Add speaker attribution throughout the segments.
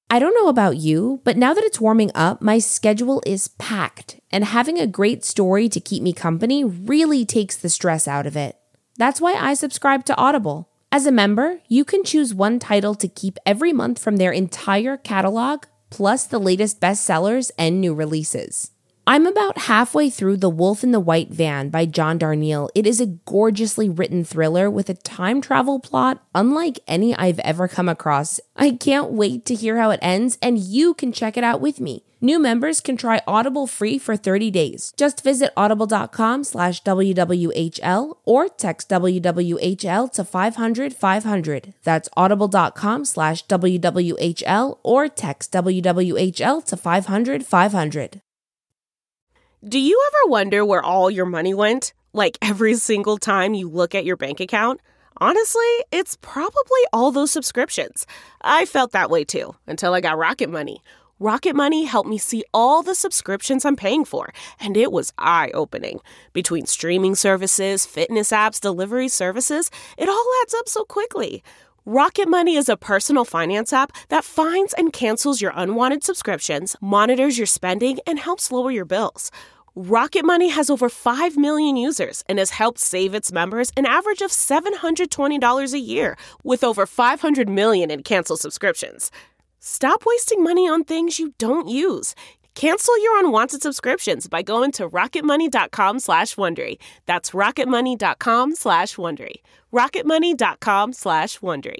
Speaker 1: I don't know about you, but now that it's warming up, my schedule is packed, and having a great story to keep me company really takes the stress out of it. That's why I subscribe to Audible. As a member, you can choose one title to keep every month from their entire catalog, plus the latest bestsellers and new releases. I'm about halfway through The Wolf in the White Van by John Darnielle. It is a gorgeously written thriller with a time travel plot unlike any I've ever come across. I can't wait to hear how it ends, and you can check it out with me. New members can try Audible free for 30 days. Just visit audible.com/WWHL or text WWHL to 500-500. That's audible.com/WWHL or text WWHL to 500-500.
Speaker 2: Do you ever wonder where all your money went? Like every single time you look at your bank account? Honestly, it's probably all those subscriptions. I felt that way too, until I got Rocket Money. Rocket Money helped me see all the subscriptions I'm paying for, and it was eye-opening. Between streaming services, fitness apps, delivery services, it all adds up so quickly. Rocket Money is a personal finance app that finds and cancels your unwanted subscriptions, monitors your spending, and helps lower your bills. Rocket Money has over 5 million users and has helped save its members an average of $720 a year, with over 500 million in canceled subscriptions. Stop wasting money on things you don't use. Cancel your unwanted subscriptions by going to rocketmoney.com/Wondery. That's rocketmoney.com/Wondery. rocketmoney.com/Wondery.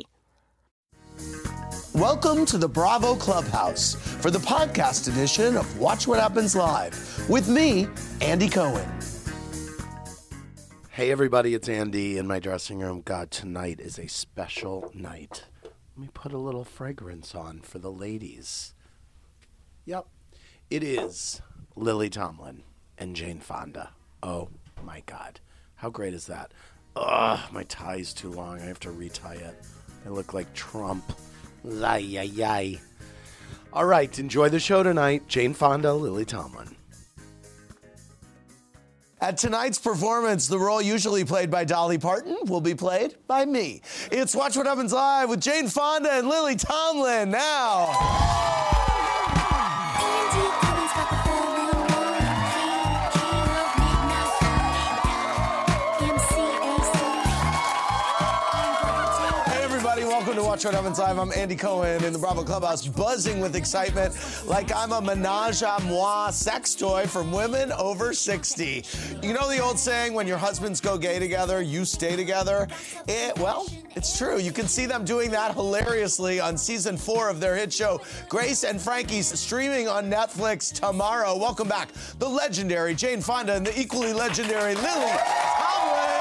Speaker 3: Welcome to the Bravo Clubhouse for the podcast edition of Watch What Happens Live with me, Andy Cohen. Hey everybody, it's Andy in my dressing room. God, tonight is a special night. Let me put a little fragrance on for the ladies. Yep, it is Lily Tomlin and Jane Fonda. Oh my God, how great is that? Ugh, my tie's too long. I have to retie it. I look like Trump. Ay. All right, enjoy the show tonight. Jane Fonda, Lily Tomlin. At tonight's performance, the role usually played by Dolly Parton will be played by me. It's Watch What Happens Live with Jane Fonda and Lily Tomlin now. Welcome to Watch What Happens Live. I'm Andy Cohen in the Bravo Clubhouse, buzzing with excitement like I'm a menage a moi sex toy from women over 60. You know the old saying, when your husbands go gay together, you stay together? Well, it's true. You can see them doing that hilariously on season 4 of their hit show, Grace and Frankie's, streaming on Netflix tomorrow. Welcome back, the legendary Jane Fonda and the equally legendary Lily Tomlin.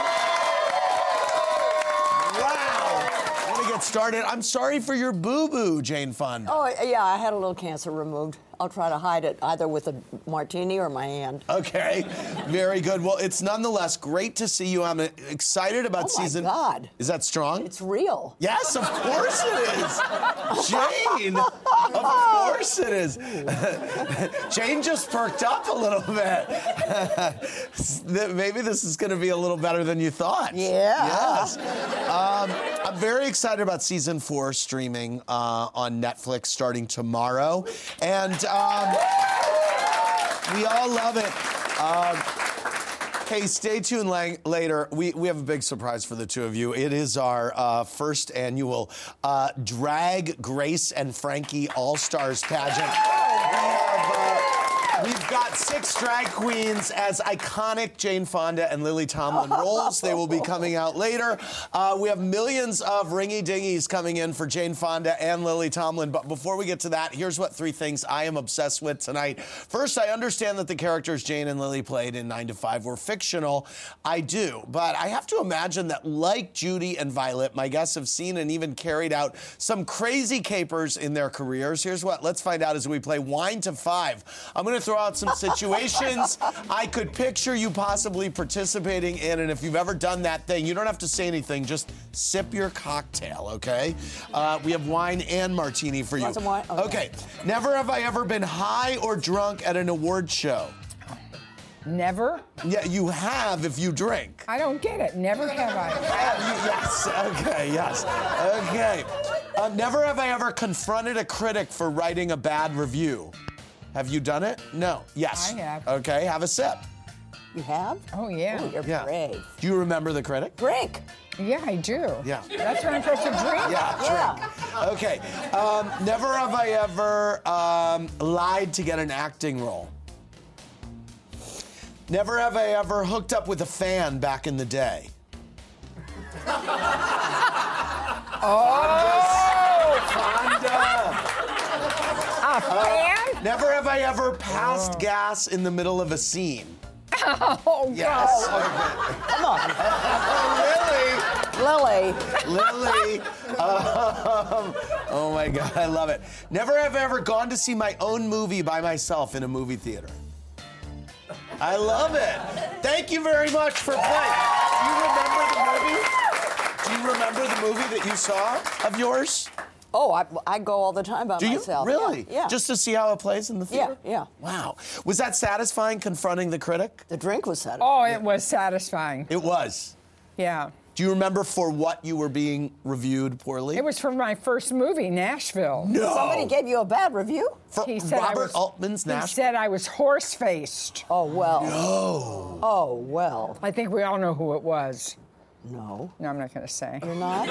Speaker 3: Started. I'm sorry for your boo-boo, Jane Fonda.
Speaker 4: Oh, yeah, I had a little cancer removed. I'll try to hide it either with a martini or my hand.
Speaker 3: Okay, very good. Well, it's nonetheless great to see you. I'm excited about season... Oh, my
Speaker 4: God.
Speaker 3: Is that strong?
Speaker 4: It's real.
Speaker 3: Yes, of course it is. Jane, of course it is. Jane just perked up a little bit. Maybe this is going to be a little better than you thought.
Speaker 4: Yeah.
Speaker 3: Yes. I'm very excited about season 4 streaming on Netflix starting tomorrow. And we all love it. Hey, stay tuned later. We have a big surprise for the two of you. It is our first annual Drag Grace and Frankie All-Stars pageant. We've got 6 drag queens as iconic Jane Fonda and Lily Tomlin roles. They will be coming out later. We have millions of ringy-dingies coming in for Jane Fonda and Lily Tomlin. But before we get to that, here's what 3 things I am obsessed with tonight. First, I understand that the characters Jane and Lily played in 9 to 5 were fictional. I do. But I have to imagine that, like Judy and Violet, my guests have seen and even carried out some crazy capers in their careers. Here's what. Let's find out as we play Wine to 5. I'm going to throw out some situations I could picture you possibly participating in, and if you've ever done that thing, you don't have to say anything, just sip your cocktail, okay? We have wine and martini for you.
Speaker 4: Want some wine?
Speaker 3: Okay. Never have I ever been high or drunk at an award show.
Speaker 5: Never?
Speaker 3: Yeah, you have if you drink.
Speaker 5: I don't get it. Never have I.
Speaker 3: Yes. Okay, yes. Okay. Never have I ever confronted a critic for writing a bad review. Have you done it? No. Yes.
Speaker 5: I have.
Speaker 3: Okay, have a sip.
Speaker 4: You have?
Speaker 5: Oh, yeah.
Speaker 4: Oh, you're brave.
Speaker 3: Do you remember the critic?
Speaker 4: Drink.
Speaker 5: Yeah, I do.
Speaker 3: Yeah.
Speaker 5: That's what I'm supposed to drink?
Speaker 3: Yeah. Okay. Never have I ever lied to get an acting role. Never have I ever hooked up with a fan back in the day. Fonda.
Speaker 5: A fan?
Speaker 3: Never have I ever passed gas in the middle of a scene.
Speaker 5: Oh,
Speaker 3: Yes.
Speaker 5: God.
Speaker 4: Come on.
Speaker 3: Lily.
Speaker 4: Lily.
Speaker 3: Oh my God, I love it. Never have I ever gone to see my own movie by myself in a movie theater. I love it. Thank you very much for playing. Do you remember the movie? Do you remember the movie that you saw of yours?
Speaker 4: Oh, I go all the time by
Speaker 3: Do you?
Speaker 4: myself.
Speaker 3: Really?
Speaker 4: Yeah.
Speaker 3: Just to see how it plays in the theater?
Speaker 4: Yeah.
Speaker 3: Wow. Was that satisfying confronting the critic?
Speaker 4: The drink was satisfying.
Speaker 5: Oh, it was satisfying.
Speaker 3: It was.
Speaker 5: Yeah.
Speaker 3: Do you remember for what you were being reviewed poorly?
Speaker 5: It was for my first movie, Nashville.
Speaker 3: No.
Speaker 4: Somebody gave you a bad review?
Speaker 3: For
Speaker 5: He said
Speaker 3: Robert Altman's
Speaker 5: He
Speaker 3: Nashville?
Speaker 5: said I was horse-faced.
Speaker 4: Oh, well.
Speaker 3: No.
Speaker 4: Oh, well.
Speaker 5: I think we all know who it was.
Speaker 4: No.
Speaker 5: No, I'm not going to say.
Speaker 4: You're not?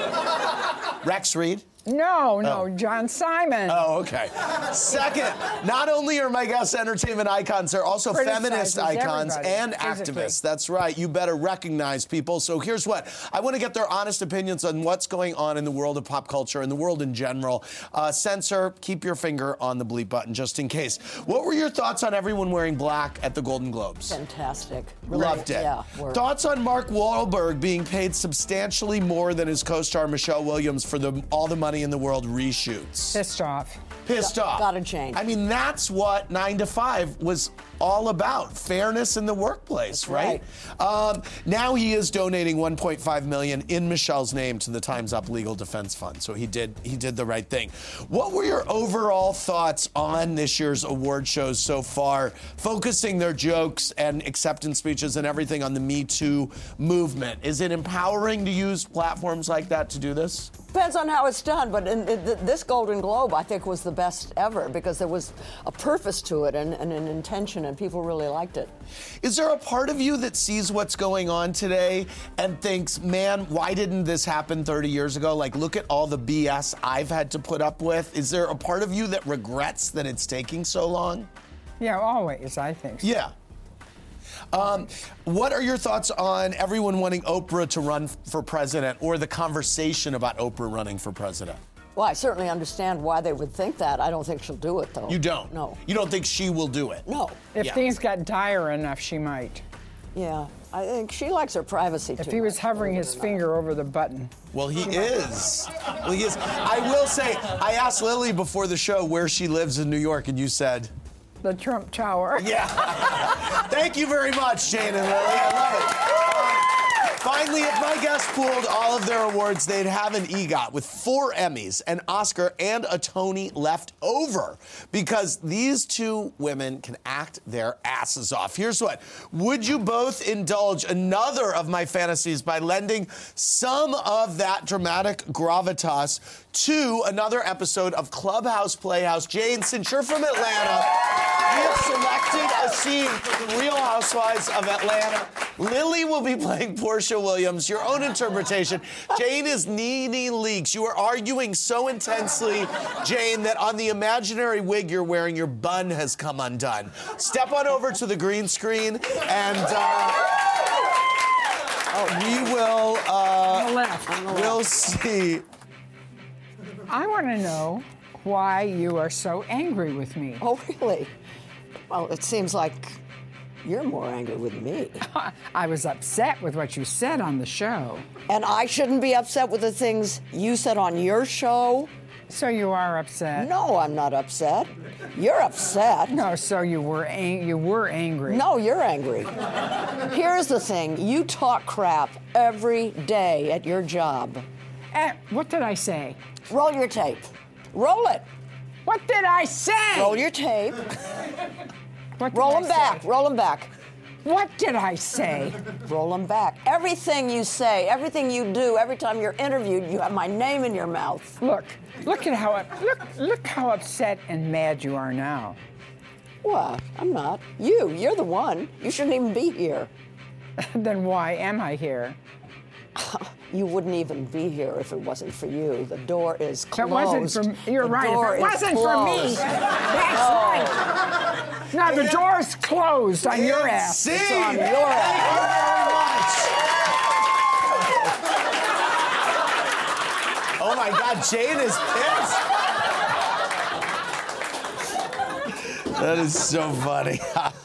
Speaker 3: Rex Reed?
Speaker 5: No, John Simon.
Speaker 3: Oh, okay. Second, not only are my guests entertainment icons, they're also feminist
Speaker 5: Criticizes
Speaker 3: icons
Speaker 5: everybody,
Speaker 3: and
Speaker 5: physically.
Speaker 3: activists. That's right. You better recognize people. So here's what. I want to get their honest opinions on what's going on in the world of pop culture and the world in general. Censor, keep your finger on the bleep button just in case. What were your thoughts on everyone wearing black at the Golden Globes?
Speaker 4: Fantastic.
Speaker 3: Loved it.
Speaker 4: Yeah.
Speaker 3: Thoughts on Mark Wahlberg being paid substantially more than his co-star Michelle Williams for all the money in the world reshoots?
Speaker 5: Pissed off.
Speaker 3: Pissed off.
Speaker 4: Gotta change.
Speaker 3: I mean, that's what 9 to 5 was all about. Fairness in the workplace, right? Now he is donating $1.5 million in Michelle's name to the Time's Up Legal Defense Fund. So he did the right thing. What were your overall thoughts on this year's award shows so far, focusing their jokes and acceptance speeches and everything on the Me Too movement? Is it empowering to use platforms like that to do this?
Speaker 4: Depends on how it's done, but this Golden Globe, I think, was the best ever because there was a purpose to it and an intention, and people really liked it.
Speaker 3: Is there a part of you that sees what's going on today and thinks, man, why didn't this happen 30 years ago? Like, look at all the BS I've had to put up with. Is there a part of you that regrets that it's taking so long?
Speaker 5: Yeah, always, I think so.
Speaker 3: Yeah. What are your thoughts on everyone wanting Oprah to run for president or the conversation about Oprah running for president?
Speaker 4: Well, I certainly understand why they would think that. I don't think she'll do it, though.
Speaker 3: You don't?
Speaker 4: No.
Speaker 3: You don't think she will do it?
Speaker 4: No.
Speaker 5: If
Speaker 3: Yeah.
Speaker 5: things got dire enough, she might.
Speaker 4: Yeah. I think she likes her privacy,
Speaker 5: If
Speaker 4: too
Speaker 5: he was
Speaker 4: much,
Speaker 5: hovering
Speaker 4: believe
Speaker 5: his
Speaker 4: it or not.
Speaker 5: finger over the button.
Speaker 3: Well, he is. Well, he is. I will say, I asked Lily before the show where she lives in New York, and you said...
Speaker 5: The Trump Tower.
Speaker 3: Yeah. Thank you very much, Jane and Lily. I love it. Finally, if my guests pooled all of their awards, they'd have an EGOT with 4 Emmys, an Oscar, and a Tony left over because these two women can act their asses off. Here's what. Would you both indulge another of my fantasies by lending some of that dramatic gravitas to another episode of Clubhouse Playhouse? Jane, since you're from Atlanta, we have selected a scene from the Real Housewives of Atlanta. Lily will be playing Portia Williams, your own interpretation. Jane is Nene Leakes. You are arguing so intensely, Jane, that on the imaginary wig you're wearing, your bun has come undone. Step on over to the green screen and we will,
Speaker 5: On the left.
Speaker 3: we'll see.
Speaker 5: I want to know why you are so angry with me.
Speaker 4: Oh, really? Well, it seems like you're more angry with me.
Speaker 5: I was upset with what you said on the show.
Speaker 4: And I shouldn't be upset with the things you said on your show?
Speaker 5: So you are upset?
Speaker 4: No, I'm not upset. You're upset.
Speaker 5: No, so you were angry.
Speaker 4: No, you're angry. Here's the thing. You talk crap every day at your job.
Speaker 5: What did I say?
Speaker 4: Roll your tape. Roll it.
Speaker 5: What did I say?
Speaker 4: Roll your tape.
Speaker 5: What did
Speaker 4: Roll
Speaker 5: I
Speaker 4: them back.
Speaker 5: say?
Speaker 4: Roll them back.
Speaker 5: What did I say?
Speaker 4: Roll them back. Everything you say, everything you do, every time you're interviewed, you have my name in your mouth.
Speaker 5: Look how upset and mad you are now.
Speaker 4: What? I'm not. You're the one. You shouldn't even be here.
Speaker 5: Then why am I here?
Speaker 4: You wouldn't even be here if it wasn't for you. The door is closed.
Speaker 5: It wasn't for you're right. If it wasn't for me, that's right. Now the door's closed on your ass.
Speaker 3: See?
Speaker 4: It's on your ass.
Speaker 3: Oh my God, Jane is pissed. That is so funny.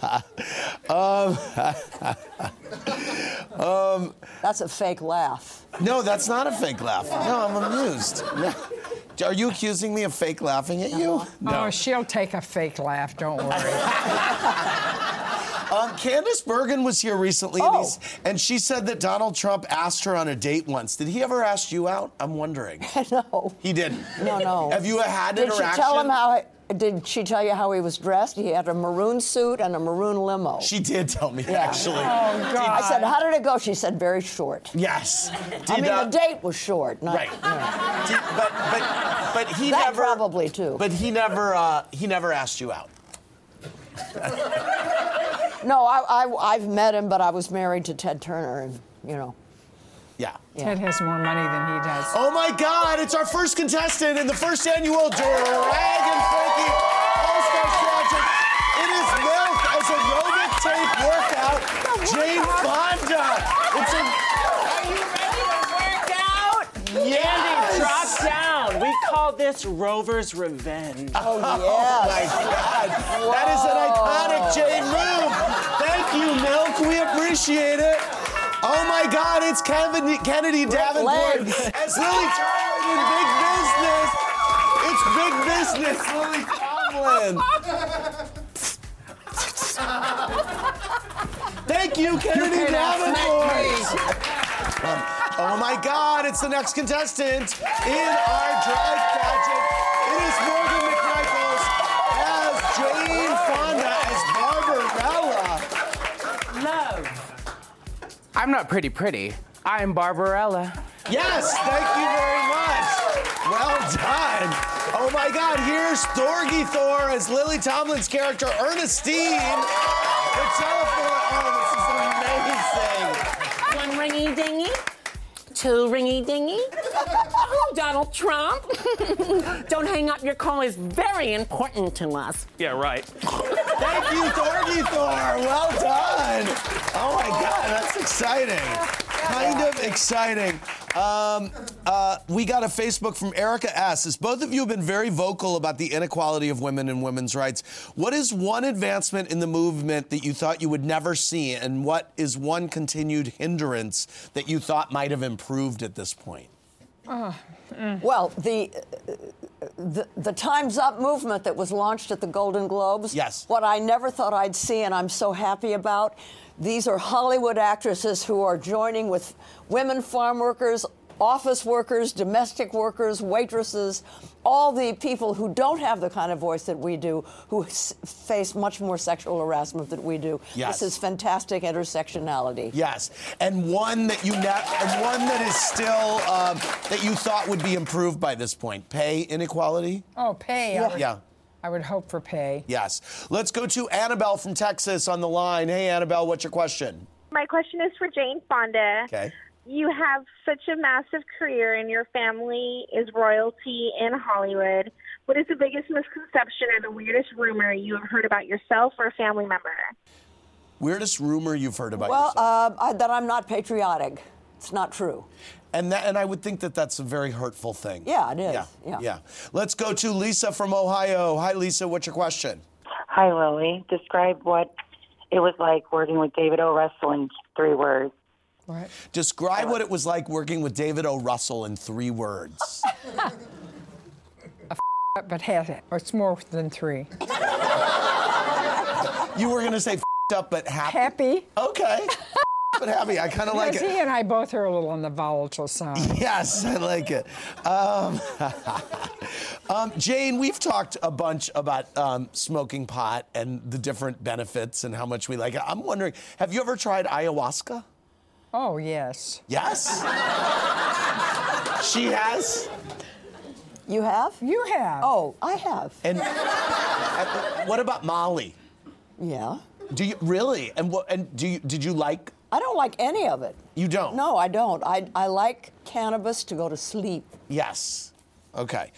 Speaker 4: That's a fake laugh.
Speaker 3: No, that's not a fake laugh. No, I'm amused. Are you accusing me of fake laughing at you? No.
Speaker 5: Oh, she'll take a fake laugh. Don't worry.
Speaker 3: Candace Bergen was here recently, and she said that Donald Trump asked her on a date once. Did he ever ask you out? I'm wondering.
Speaker 4: No.
Speaker 3: He didn't?
Speaker 4: No.
Speaker 3: Have you had
Speaker 4: Did
Speaker 3: interaction?
Speaker 4: she tell him how... Did she tell you how he was dressed? He had a maroon suit and a maroon limo.
Speaker 3: She did tell me,
Speaker 4: Yeah.
Speaker 3: actually.
Speaker 5: Oh, God.
Speaker 4: I said, how did it go? She said, very short.
Speaker 3: Yes.
Speaker 4: I mean, the date was short. Not,
Speaker 3: Right. But he
Speaker 4: that
Speaker 3: never...
Speaker 4: probably, too.
Speaker 3: But he never asked you out.
Speaker 4: No, I've met him, but I was married to Ted Turner, and, you know.
Speaker 3: Yeah.
Speaker 5: Ted has more money than he does.
Speaker 3: Oh my God, it's our first contestant in the first annual Dragon Frankie All-Star Project. It is Milk as aerobic tape workout. Jane Fonda.
Speaker 6: Are you ready to work out?
Speaker 3: Yes.
Speaker 6: Andy, drop down. We call this Rover's Revenge.
Speaker 3: Oh my God. That is an iconic Jane move. Thank you, Milk. We appreciate it. Oh my God, it's Kennedy Davenport as Lily Tomlin in Big Business. It's Big Business, Lily Tomlin. Thank you, Kennedy Davenport. Oh my God, it's the next contestant in our Drive Pageant. It is Morgan McMichaels as Jane Fonda as Barbarella.
Speaker 6: Love. I'm not pretty. I'm Barbarella.
Speaker 3: Yes, thank you very much. Well done. Oh my God, here's Thorgy Thor as Lily Tomlin's character Ernestine. The telephone. Oh, this is amazing.
Speaker 7: One ringy dingy, two ringy dingy. Hello, Donald Trump. Don't hang up. Your call is very important to us.
Speaker 6: Yeah, right.
Speaker 3: Thank you, Thorgy Thor. Well done. Oh my God, that's exciting. Kind of exciting. We got a Facebook from Erica S. As both of you have been very vocal about the inequality of women and women's rights, what is one advancement in the movement that you thought you would never see, and what is one continued hindrance that you thought might have improved at this point?
Speaker 4: Well, the Time's Up movement that was launched at the Golden Globes.
Speaker 3: Yes.
Speaker 4: What I never thought I'd see, and I'm so happy about, these are Hollywood actresses who are joining with women farm workers, office workers, domestic workers, waitresses, all the people who don't have the kind of voice that we do, who face much more sexual harassment than we do.
Speaker 3: Yes.
Speaker 4: This is fantastic intersectionality.
Speaker 3: Yes, and one that that is still that you thought would be improved by this point. Pay inequality.
Speaker 5: Oh, pay.
Speaker 3: Yeah.
Speaker 5: I would hope for pay.
Speaker 3: Yes. Let's go to Annabelle from Texas on the line. Hey, Annabelle, what's your question?
Speaker 8: My question is for Jane Fonda.
Speaker 3: Okay.
Speaker 8: You have such a massive career, and your family is royalty in Hollywood. What is the biggest misconception or the weirdest rumor you have heard about yourself or a family member?
Speaker 3: Weirdest rumor you've heard about
Speaker 4: Well,
Speaker 3: yourself?
Speaker 4: that I'm not patriotic. It's not true.
Speaker 3: And I would think that that's a very hurtful thing.
Speaker 4: Yeah, it is.
Speaker 3: Yeah. Let's go to Lisa from Ohio. Hi, Lisa. What's your question?
Speaker 9: Hi, Lily. Describe what it was like working with David O. Russell in 3 words.
Speaker 5: What?
Speaker 3: Describe what it was like working with David O. Russell in 3 words.
Speaker 5: But has it? It's more than 3.
Speaker 3: You were going to say f***ed up but happy?
Speaker 5: Happy.
Speaker 3: Okay. But happy. I kind of like it.
Speaker 5: He and I both are a little on the volatile side.
Speaker 3: Yes, I like it. Jane, we've talked a bunch about smoking pot and the different benefits and how much we like it. I'm wondering, have you ever tried ayahuasca?
Speaker 5: Oh, yes.
Speaker 3: Yes? She has?
Speaker 4: You have?
Speaker 5: You have.
Speaker 4: Oh, I have.
Speaker 3: And what about Molly?
Speaker 4: Yeah.
Speaker 3: Do you really? And what? And did you like?
Speaker 4: I don't like any of it.
Speaker 3: You don't?
Speaker 4: No, I don't. I like cannabis to go to sleep.
Speaker 3: Yes. Okay.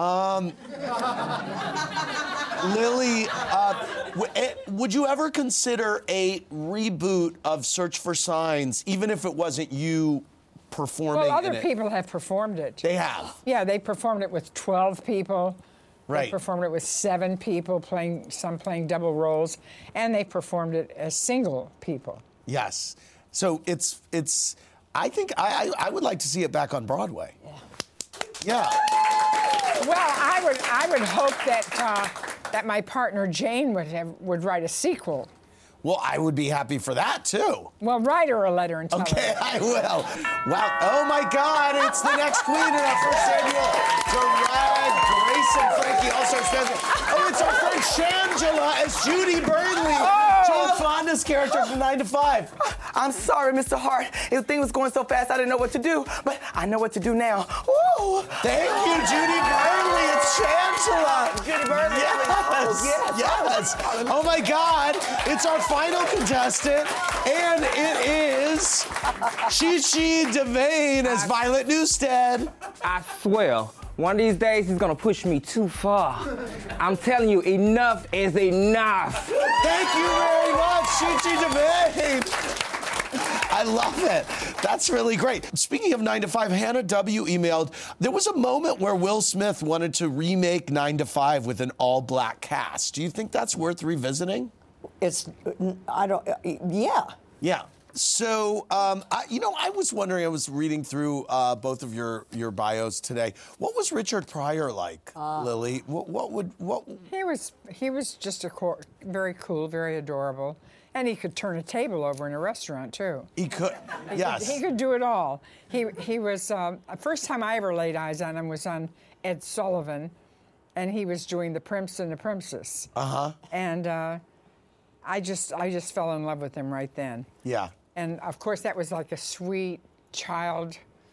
Speaker 3: Lily, would you ever consider a reboot of Search for Signs, even if it wasn't you performing
Speaker 5: Well, other
Speaker 3: in it?
Speaker 5: people have performed it.
Speaker 3: They have.
Speaker 5: Yeah, they performed it with 12 people.
Speaker 3: Right.
Speaker 5: They performed it with 7 people, some playing double roles, and they performed it as single people.
Speaker 3: Yes. So it's. I think I would like to see it back on Broadway. Yeah.
Speaker 5: Well, I would hope that my partner Jane would write a sequel.
Speaker 3: Well, I would be happy for that too.
Speaker 5: Well, write her a letter and tell her.
Speaker 3: Okay, I will. Wow. Oh my God, it's the next queen in our first annual Drag Grace and Frankie All-Star Special. Oh, it's our friend Shangela as Judy Burnley, Jane Fonda's character from 9 to 5.
Speaker 10: I'm sorry, Mr. Hart. The thing was going so fast I didn't know what to do, but I know what to do now. Woo!
Speaker 3: Thank you, Judy Burnley. It's Shangela.
Speaker 10: Judy Burnley.
Speaker 3: Yes. Yes. Oh my God, it's our final contestant, and it is Chi-Chi DeVayne as Violet Newstead.
Speaker 10: I swear, one of these days he's gonna push me too far. I'm telling you, enough is enough.
Speaker 3: Thank you very much, Chi-Chi DeVayne. I love it. That's really great. Speaking of 9 to 5, Hannah W. emailed, there was a moment where Will Smith wanted to remake 9 to 5 with an all-black cast. Do you think that's worth revisiting?
Speaker 4: Yeah.
Speaker 3: Yeah. So, I was wondering, I was reading through both of your bios today. What was Richard Pryor like, Lily? What?
Speaker 5: He was just very cool, very adorable. And he could turn a table over in a restaurant, too.
Speaker 3: He could, yes.
Speaker 5: He could do it all. He was, the first time I ever laid eyes on him was on Ed Sullivan, and he was doing The Prince and the Princess.
Speaker 3: Uh-huh.
Speaker 5: And I just fell in love with him right then.
Speaker 3: Yeah.
Speaker 5: And, of course, that was like a sweet child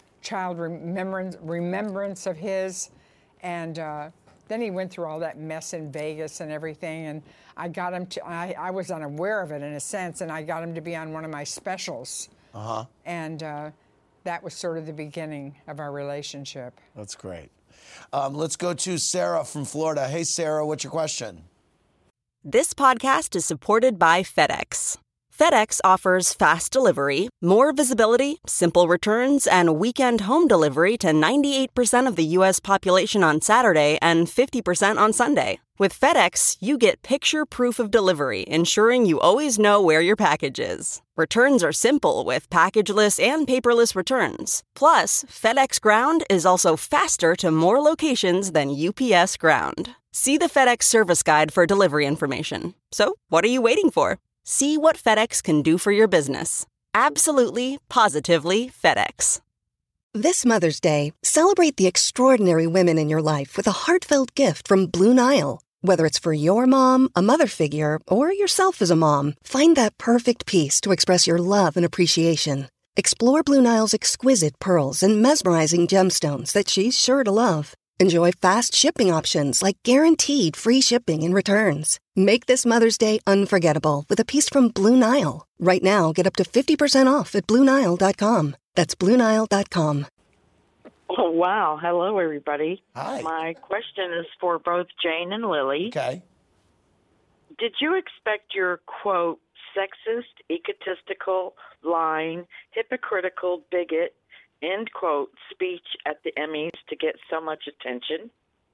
Speaker 5: remembrance of his. And then he went through all that mess in Vegas and everything, and I got him to, I was unaware of it in a sense, and I got him to be on one of my specials. Uh-huh. And that was sort of the beginning of our relationship.
Speaker 3: That's great. Let's go to Sarah from Florida. Hey, Sarah, what's your question?
Speaker 11: This podcast is supported by FedEx. FedEx offers fast delivery, more visibility, simple returns, and weekend home delivery to 98% of the U.S. population on Saturday and 50% on Sunday. With FedEx, you get picture proof of delivery, ensuring you always know where your package is. Returns are simple with packageless and paperless returns. Plus, FedEx Ground is also faster to more locations than UPS Ground. See the FedEx service guide for delivery information. So, what are you waiting for? See what FedEx can do for your business. Absolutely, positively FedEx.
Speaker 12: This Mother's Day, celebrate the extraordinary women in your life with a heartfelt gift from Blue Nile. Whether it's for your mom, a mother figure, or yourself as a mom, find that perfect piece to express your love and appreciation. Explore Blue Nile's exquisite pearls and mesmerizing gemstones that she's sure to love. Enjoy fast shipping options like guaranteed free shipping and returns. Make this Mother's Day unforgettable with a piece from Blue Nile. Right now, get up to 50% off at BlueNile.com. That's BlueNile.com.
Speaker 13: Oh, wow. Hello, everybody.
Speaker 3: Hi.
Speaker 13: My question is for both Jane and Lily.
Speaker 3: Okay.
Speaker 13: Did you expect your, quote, sexist, egotistical, lying, hypocritical, bigot, end quote, speech at the Emmys to get so much attention?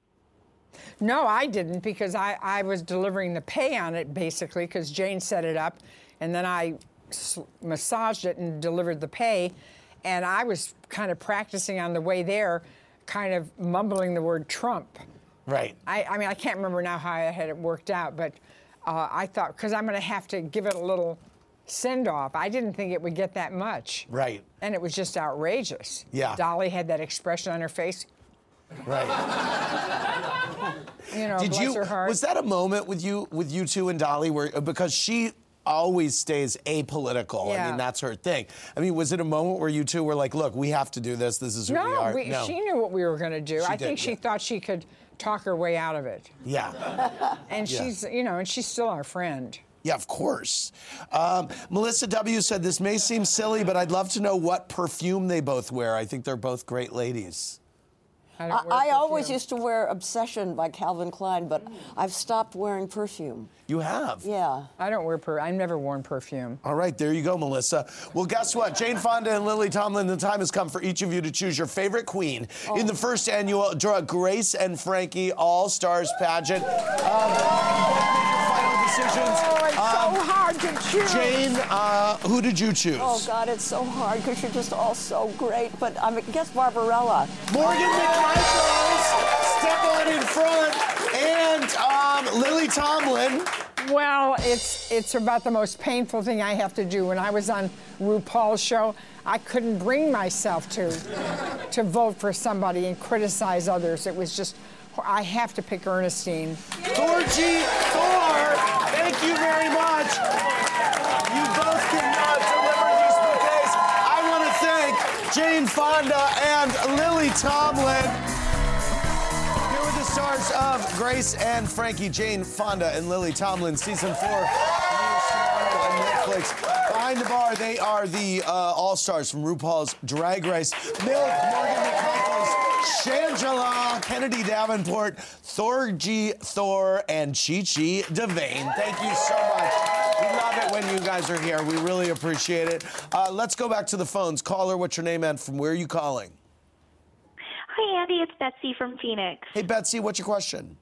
Speaker 5: No, I didn't, because I was delivering the pay on it, basically, because Jane set it up, and then I massaged it and delivered the pay, and I was kind of practicing on the way there, kind of mumbling the word Trump.
Speaker 3: Right.
Speaker 5: I mean, I can't remember now how I had it worked out, but I thought, because I'm going to have to give it a little send-off. I didn't think it would get that much.
Speaker 3: Right.
Speaker 5: And it was just outrageous.
Speaker 3: Yeah.
Speaker 5: Dolly had that expression on her face.
Speaker 3: Right.
Speaker 5: You know,
Speaker 3: Did
Speaker 5: bless
Speaker 3: you?
Speaker 5: her heart.
Speaker 3: Was that a moment with you two and Dolly, where because she always stays apolitical. I
Speaker 5: Yeah.
Speaker 3: mean, that's her thing. I mean, was it a moment where you two were like, "Look, we have to do this. This is who we are."
Speaker 5: No, she knew what we were going to do. I think
Speaker 3: did,
Speaker 5: she thought she could talk her way out of it.
Speaker 3: Yeah.
Speaker 5: And
Speaker 3: Yeah.
Speaker 5: she's, you know, and she's still our friend.
Speaker 3: Yeah, of course. Melissa W. said, this may seem silly, but I'd love to know what perfume they both wear. I think they're both great ladies.
Speaker 4: I always used to wear Obsession by Calvin Klein, but I've stopped wearing perfume.
Speaker 3: You have?
Speaker 4: Yeah.
Speaker 5: I don't wear I've never worn perfume.
Speaker 3: All right, there you go, Melissa. Well, guess what? Jane Fonda and Lily Tomlin, the time has come for each of you to choose your favorite queen in the first annual Grace and Frankie All-Stars pageant. Final decisions.
Speaker 5: Oh, it's so hard to choose.
Speaker 3: Jane, who did you choose?
Speaker 4: Oh, God, it's so hard because you're just all so great. But I guess Barbarella.
Speaker 3: Morgan McMichaels, step on in front, and Lily Tomlin.
Speaker 5: Well, it's about the most painful thing I have to do. When I was on RuPaul's show, I couldn't bring myself to vote for somebody and criticize others. It was just, I have to pick Ernestine.
Speaker 3: Thorgy Thor, thank you very much. You both can deliver these bouquets. I want to thank Jane Fonda and Lily Tomlin. Here were the stars of Grace and Frankie, Jane Fonda and Lily Tomlin, season 4 on Netflix. Behind the bar, they are the all-stars from RuPaul's Drag Race. Milk, Morgan McMichaels, Shangela, Kennedy Davenport, Thorgy Thor, and Chi-Chi DeVane. Thank you so much. We love it when you guys are here. We really appreciate it. Let's go back to the phones. Caller, what's your name and from where are you calling?
Speaker 14: Hi, Andy. It's Betsy from Phoenix.
Speaker 3: Hey, Betsy, what's your question?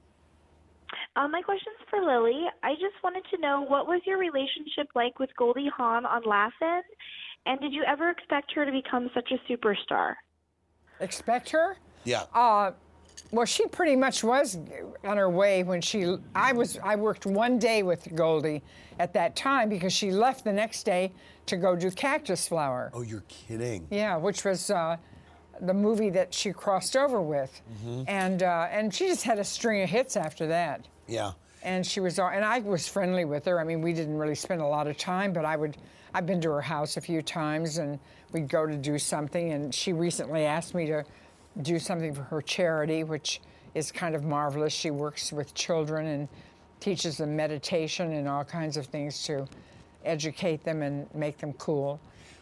Speaker 14: My question's for Lily. I just wanted to know, what was your relationship like with Goldie Hawn on Laugh-In? And did you ever expect her to become such a superstar?
Speaker 5: Expect her?
Speaker 3: Yeah.
Speaker 5: Well, she pretty much was on her way when I worked one day with Goldie at that time because she left the next day to go do Cactus Flower.
Speaker 3: Oh, you're kidding.
Speaker 5: Yeah, which was the movie that she crossed over with.
Speaker 3: Mm-hmm.
Speaker 5: And she just had a string of hits after that.
Speaker 3: Yeah.
Speaker 5: And I was friendly with her. I mean, we didn't really spend a lot of time, but I've been to her house a few times and we'd go to do something, and she recently asked me to do something for her charity, which is kind of marvelous. She works with children and teaches them meditation and all kinds of things to educate them and make them cool.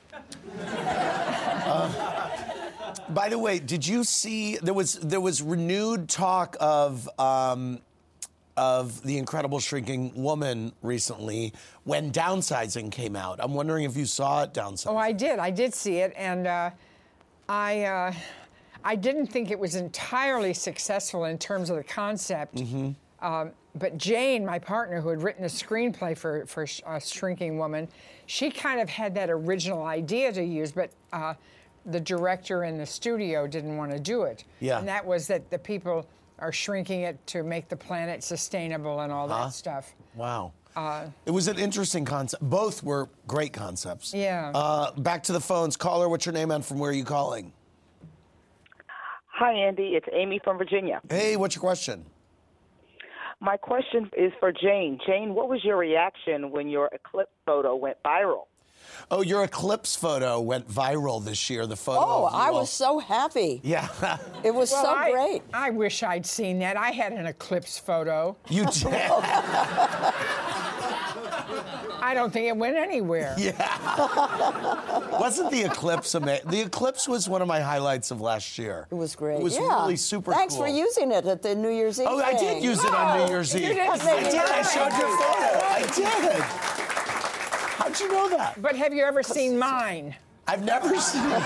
Speaker 3: By the way, did you see there was renewed talk of The Incredible Shrinking Woman recently when Downsizing came out? I'm wondering if you saw it, Downsizing.
Speaker 5: Oh, I did. I did see it, and I didn't think it was entirely successful in terms of the concept.
Speaker 3: Mm-hmm.
Speaker 5: But Jane, my partner, who had written a screenplay for Shrinking Woman, she kind of had that original idea to use, but the director and the studio didn't want to do it.
Speaker 3: Yeah.
Speaker 5: And that was that the people are shrinking it to make the planet sustainable and all that stuff.
Speaker 3: Wow. It was an interesting concept. Both were great concepts.
Speaker 5: Yeah.
Speaker 3: Back to the phones. Caller, what's your name and from where are you calling?
Speaker 15: Hi, Andy. It's Amy from Virginia.
Speaker 3: Hey, what's your question?
Speaker 15: My question is for Jane. Jane, what was your reaction when your eclipse photo went viral?
Speaker 3: Oh, your eclipse photo went viral this year, the photo.
Speaker 4: Oh,
Speaker 3: of you
Speaker 4: I
Speaker 3: all.
Speaker 4: was so happy.
Speaker 3: Yeah.
Speaker 4: It was
Speaker 5: Well,
Speaker 4: so great.
Speaker 5: I wish I'd seen that. I had an eclipse photo.
Speaker 3: You did?
Speaker 5: I don't think it went anywhere.
Speaker 3: Yeah. Wasn't the eclipse amazing? The eclipse was one of my highlights of last year.
Speaker 4: It was great.
Speaker 3: It was really super
Speaker 4: Thanks
Speaker 3: cool.
Speaker 4: for using it at the New Year's Eve
Speaker 3: Oh, I did
Speaker 4: thing.
Speaker 3: use it on New Year's Eve.
Speaker 5: you didn't
Speaker 3: I
Speaker 5: say
Speaker 3: did. I showed your photo. I did. How'd you know that?
Speaker 5: But have you ever seen mine?
Speaker 3: I've never seen it.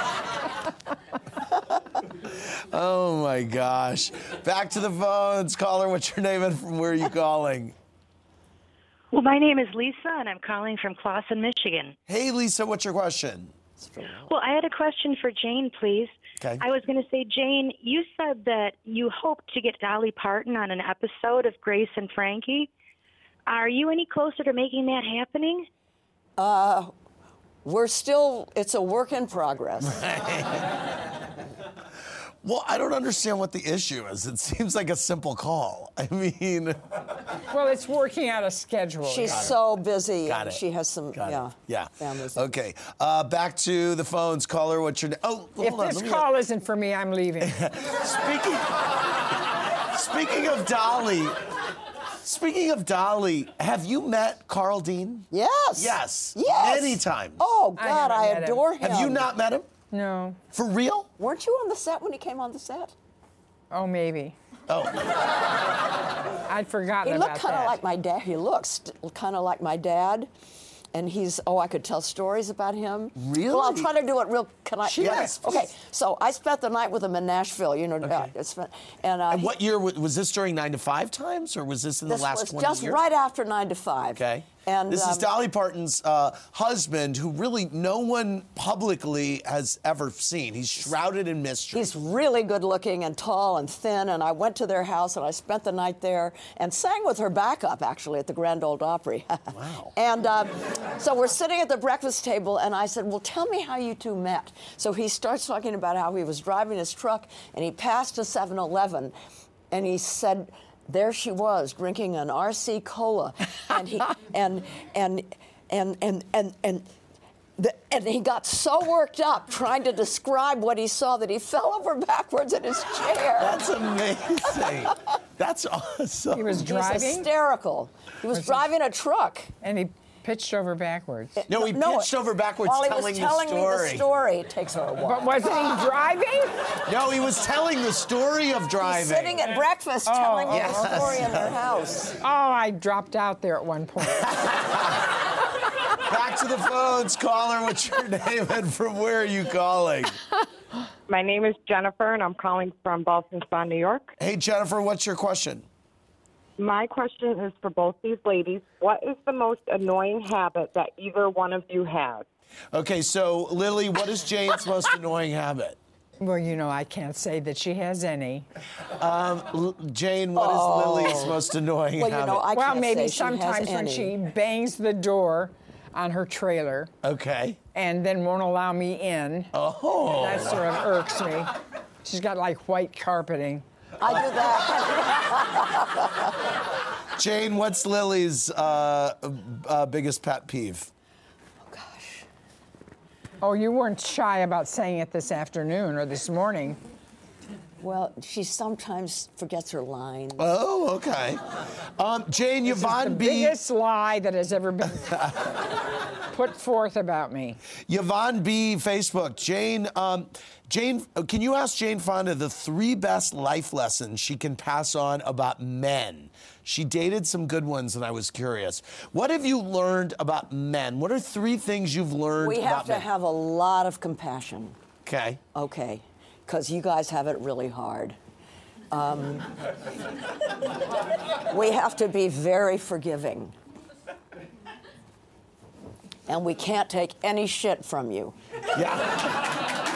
Speaker 3: Oh, my gosh. Back to the phones. Caller, what's your name and from where are you calling?
Speaker 16: Well, my name is Lisa, and I'm calling from Clawson, Michigan.
Speaker 3: Hey, Lisa, what's your question?
Speaker 16: Well, I had a question for Jane, please.
Speaker 3: Okay.
Speaker 16: I was going to say, Jane, you said that you hoped to get Dolly Parton on an episode of Grace and Frankie. Are you any closer to making that happening?
Speaker 4: We're still, it's a work in progress.
Speaker 3: Well, I don't understand what the issue is. It seems like a simple call. I mean...
Speaker 5: Well, it's working out a schedule.
Speaker 4: She's so busy.
Speaker 3: Got
Speaker 4: and
Speaker 3: it.
Speaker 4: She has some,
Speaker 3: Yeah.
Speaker 4: families.
Speaker 3: Okay. Back to the phones. Caller, what's your name? Oh,
Speaker 5: If
Speaker 3: hold on.
Speaker 5: this call isn't for me, I'm leaving.
Speaker 3: Speaking of Dolly, have you met Carl Dean?
Speaker 4: Yes.
Speaker 3: Yes.
Speaker 4: Yes.
Speaker 3: Many times.
Speaker 4: Oh,
Speaker 5: I
Speaker 4: God, I
Speaker 5: haven't met him.
Speaker 4: adore him.
Speaker 3: Have you not met him?
Speaker 5: No.
Speaker 3: For real?
Speaker 4: Weren't you on the set when he came on the set?
Speaker 5: Oh, maybe.
Speaker 3: Oh.
Speaker 5: I'd forgotten
Speaker 4: He
Speaker 5: about
Speaker 4: looked kind of
Speaker 5: that.
Speaker 4: like my dad. He looks kind of like my dad. And he's, I could tell stories about him.
Speaker 3: Really?
Speaker 4: Well, I'll try to do it real, can I?
Speaker 3: Yes.
Speaker 4: Okay, so I spent the night with him in Nashville, you know.
Speaker 3: And what year was this during 9 to 5 times, or was this in the last 20 years?
Speaker 4: This was just right after 9 to 5.
Speaker 3: Okay.
Speaker 4: And
Speaker 3: this is Dolly Parton's husband, who really no one publicly has ever seen. He's shrouded in mystery.
Speaker 4: He's really good looking and tall and thin, and I went to their house and I spent the night there and sang with her backup, actually, at the Grand Ole Opry.
Speaker 3: Wow.
Speaker 4: And so we're sitting at the breakfast table, and I said, well, tell me how you two met. So he starts talking about how he was driving his truck, and he passed a 7-Eleven, and he said, there she was drinking an RC Cola, and he and he got so worked up trying to describe what he saw that he fell over backwards in his chair.
Speaker 3: That's amazing. That's awesome.
Speaker 5: He was driving?
Speaker 4: He was hysterical. He was driving a truck.
Speaker 5: And he pitched over backwards.
Speaker 3: No, he pitched over backwards
Speaker 4: while
Speaker 3: telling
Speaker 4: he was telling
Speaker 3: the
Speaker 4: me
Speaker 3: story.
Speaker 4: the story. It takes her a while.
Speaker 5: But wasn't he driving?
Speaker 3: No, he was telling the story of driving.
Speaker 4: He's sitting at breakfast telling me the story in their house.
Speaker 5: Oh, I dropped out there at one point.
Speaker 3: Back to the phones. Caller, what's your name and from where are you calling?
Speaker 17: My name is Jennifer, and I'm calling from Ballston Spa, New York.
Speaker 3: Hey, Jennifer, what's your question?
Speaker 17: My question is for both these ladies. What is the most annoying habit that either one of you has?
Speaker 3: Okay, so, Lily, what is Jane's most annoying habit?
Speaker 5: Well, you know, I can't say that she has any.
Speaker 3: Jane, what is Lily's most annoying habit?
Speaker 4: You know, I
Speaker 5: well,
Speaker 4: can't
Speaker 5: maybe
Speaker 4: say she has
Speaker 5: sometimes when
Speaker 4: any.
Speaker 5: she bangs the door on her trailer.
Speaker 3: Okay.
Speaker 5: And then won't allow me in.
Speaker 3: Oh.
Speaker 5: That sort of irks me. She's got like white carpeting.
Speaker 4: I do that.
Speaker 3: Jane, what's Lily's biggest pet peeve?
Speaker 5: Oh, you weren't shy about saying it this afternoon or this morning.
Speaker 4: Well, she sometimes forgets her lines.
Speaker 3: Oh, okay. Jane,
Speaker 5: This
Speaker 3: Yvonne
Speaker 5: is the
Speaker 3: B.
Speaker 5: biggest lie that has ever been put forth about me.
Speaker 3: Yvonne B. Facebook. Jane, can you ask Jane Fonda the 3 best life lessons she can pass on about men? She dated some good ones, and I was curious. What have you learned about men? What are 3 things you've learned
Speaker 4: We
Speaker 3: about
Speaker 4: have to
Speaker 3: men?
Speaker 4: have a lot of compassion.
Speaker 3: Okay.
Speaker 4: Okay, because you guys have it really hard. We have to be very forgiving. And we can't take any shit from you.
Speaker 3: Yeah.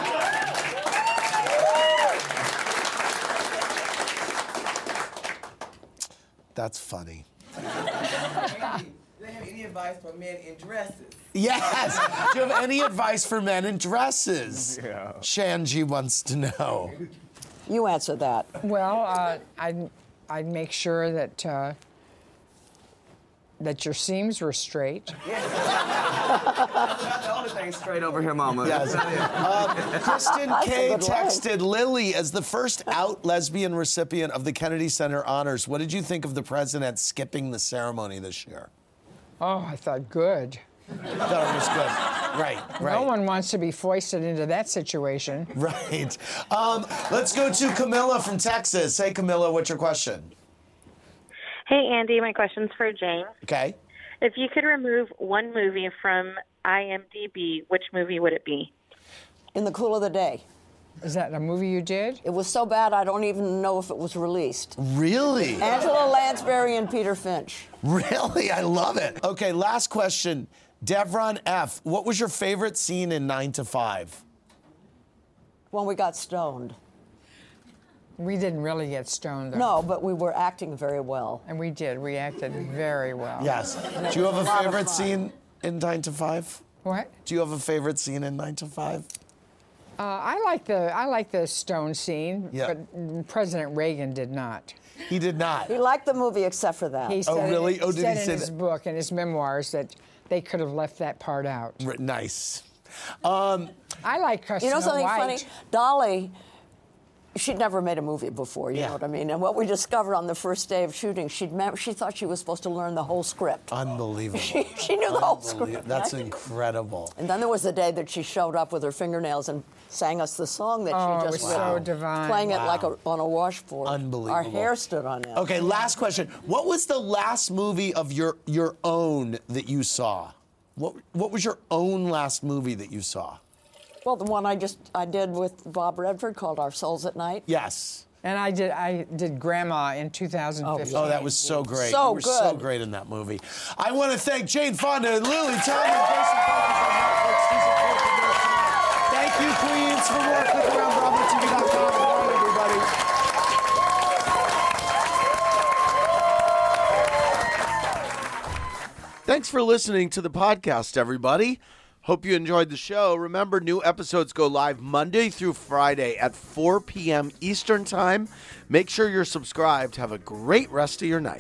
Speaker 3: That's funny.
Speaker 18: Do you have any advice for men in dresses?
Speaker 3: Yes. Do you have any advice for men in dresses?
Speaker 18: Yeah.
Speaker 3: Shanji wants to know.
Speaker 4: You answer that.
Speaker 5: Well, I'd make sure that that your seams were straight.
Speaker 10: The only thing straight over here, Mama.
Speaker 3: Yes. Kristen
Speaker 10: That's a
Speaker 3: K.
Speaker 10: good line.
Speaker 3: texted Lily as the first out lesbian recipient of the Kennedy Center honors. What did you think of the president skipping the ceremony this year?
Speaker 5: Oh, I thought good.
Speaker 3: I thought it was good. Right.
Speaker 5: No one wants to be foisted into that situation.
Speaker 3: Right. Let's go to Camilla from Texas. Hey, Camilla, what's your question?
Speaker 19: Hey, Andy, my question's for Jane.
Speaker 3: Okay.
Speaker 19: If you could remove one movie from IMDb, which movie would it be?
Speaker 4: In the Cool of the Day.
Speaker 5: Is that a movie you did?
Speaker 4: It was so bad I don't even know if it was released.
Speaker 3: Really?
Speaker 4: Angela Lansbury and Peter Finch.
Speaker 3: Really? I love it. Okay, last question. Devron F., what was your favorite scene in 9 to 5?
Speaker 4: When we got stoned.
Speaker 5: We didn't really get stoned, though.
Speaker 4: No, but we were acting very well.
Speaker 5: And we did. We acted very well.
Speaker 3: Yes. Do you have a favorite scene in 9 to 5?
Speaker 5: What?
Speaker 3: Do you have a favorite scene in 9 to 5?
Speaker 5: I like the stone scene, but President Reagan did not.
Speaker 3: He did not.
Speaker 4: He liked the movie except for that.
Speaker 5: He said
Speaker 3: really?
Speaker 5: Did he say in his
Speaker 3: that?
Speaker 5: book, in his memoirs, that they could have left that part out.
Speaker 3: Nice.
Speaker 5: I like
Speaker 4: You know something
Speaker 5: White.
Speaker 4: funny? Dolly, she'd never made a movie before, you know what I mean? And what we discovered on the first day of shooting, she thought she was supposed to learn the whole script.
Speaker 3: Unbelievable.
Speaker 4: She knew the whole script.
Speaker 3: That's incredible.
Speaker 4: And then there was the day that she showed up with her fingernails and sang us the song that she just
Speaker 5: was so divine.
Speaker 4: playing it like on a washboard.
Speaker 3: Unbelievable.
Speaker 4: Our hair stood on end.
Speaker 3: Okay, last question. What was the last movie of your own that you saw? What was your own last movie that you saw?
Speaker 4: Well, the one I did with Bob Redford called Our Souls at Night.
Speaker 3: Yes.
Speaker 5: And I did Grandma in 2015.
Speaker 3: Oh, that was so great.
Speaker 4: So
Speaker 3: you were
Speaker 4: good.
Speaker 3: so great in that movie. I want to thank Jane Fonda and Lily Tomlin. Thank you, Queens, for more. Click around BravoTV.com. Good morning, everybody. Thanks for listening to the podcast, everybody. Hope you enjoyed the show. Remember, new episodes go live Monday through Friday at 4 p.m. Eastern Time. Make sure you're subscribed. Have a great rest of your night.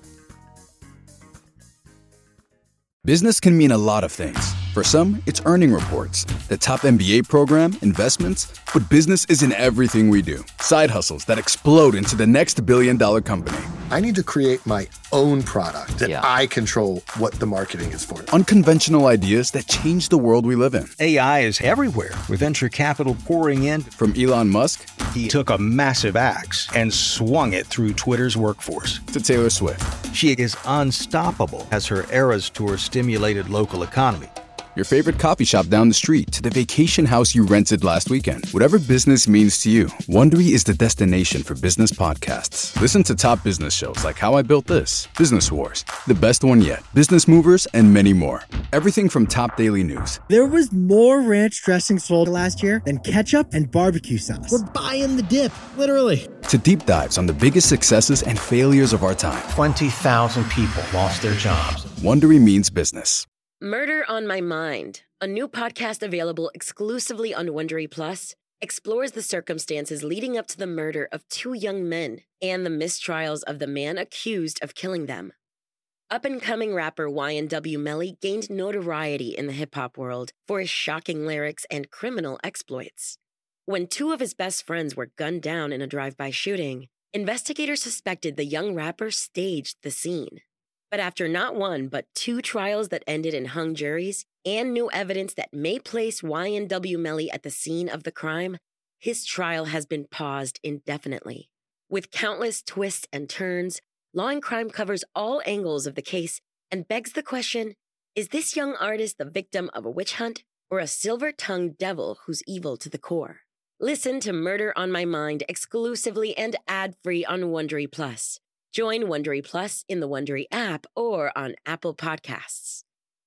Speaker 20: Business can mean a lot of things. For some, it's earning reports, the top MBA program, investments, but business is in everything we do. Side hustles that explode into the next billion-dollar company.
Speaker 21: I need to create my own product that I control what the marketing is for.
Speaker 20: Unconventional ideas that change the world we live in.
Speaker 22: AI is everywhere, with venture capital pouring in.
Speaker 20: From Elon Musk,
Speaker 22: he took a massive axe and swung it through Twitter's workforce.
Speaker 20: To Taylor Swift.
Speaker 22: She is unstoppable as her Eras Tour stimulated local economy.
Speaker 20: Your favorite coffee shop down the street to the vacation house you rented last weekend. Whatever business means to you, Wondery is the destination for business podcasts. Listen to top business shows like How I Built This, Business Wars, The Best One Yet, Business Movers, and many more. Everything from top daily news.
Speaker 23: There was more ranch dressing sold last year than ketchup and barbecue sauce. We're buying the dip, literally.
Speaker 20: To deep dives on the biggest successes and failures of our time.
Speaker 22: 20,000 people lost their jobs.
Speaker 20: Wondery means business.
Speaker 24: Murder on My Mind, a new podcast available exclusively on Wondery Plus, explores the circumstances leading up to the murder of two young men and the mistrials of the man accused of killing them. Up-and-coming rapper YNW Melly gained notoriety in the hip-hop world for his shocking lyrics and criminal exploits. When two of his best friends were gunned down in a drive-by shooting, investigators suspected the young rapper staged the scene. But after not one, but two trials that ended in hung juries and new evidence that may place YNW Melly at the scene of the crime, his trial has been paused indefinitely. With countless twists and turns, Law and Crime covers all angles of the case and begs the question, is this young artist the victim of a witch hunt or a silver-tongued devil who's evil to the core? Listen to Murder on My Mind exclusively and ad-free on Wondery Plus. Join Wondery Plus in the Wondery app or on Apple Podcasts.